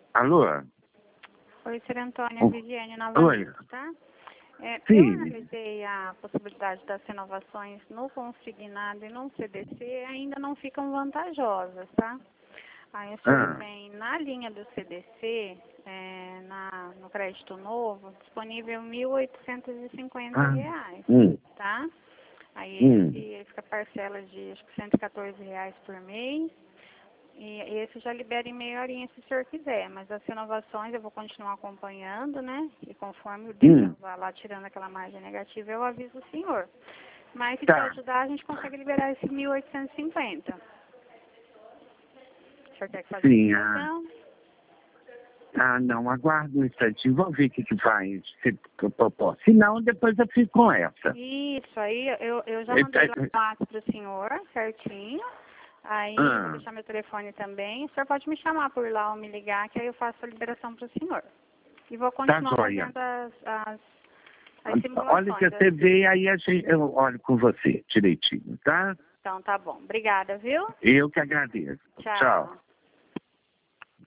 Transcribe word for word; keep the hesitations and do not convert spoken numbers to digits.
Alô? Oi, senhor Antônio, Oh. Viviane novamente, Oi. tá? É, Sim. eu analisei a possibilidade das renovações no consignado e no C D C, ainda não ficam vantajosas, tá? Aí o senhor Ah. tem na linha do C D C, é, na, no crédito novo, disponível mil oitocentos e cinquenta Ah. reais, Hum. tá? Aí Hum. esse fica parcela de acho que cento e quatorze reais por mês. E esse já libera em meia horinha se o senhor quiser, mas as renovações eu vou continuar acompanhando, né? E conforme o débito Hum. vai lá tirando aquela margem negativa, eu aviso o senhor. Mas se te Tá. ajudar, a gente consegue liberar esse mil oitocentos e cinquenta. O senhor quer que faça a Sim, ah. liquidação? Ah, não, aguardo um instantinho, vamos ver o que que faz, se eu posso. Se não, depois eu fico com essa. Isso, aí eu, eu já É, mandei lá é, o WhatsApp para o senhor, certinho. Aí Ah. vou deixar meu telefone também. O senhor pode me chamar por lá ou me ligar, que aí eu faço a liberação para o senhor. E vou Tá continuar joia. fazendo as, as, as simulações. Olha que você vê, aí a gente, eu olho com você direitinho, tá? Então tá bom. Obrigada, viu? Eu que agradeço. Tchau. Tchau.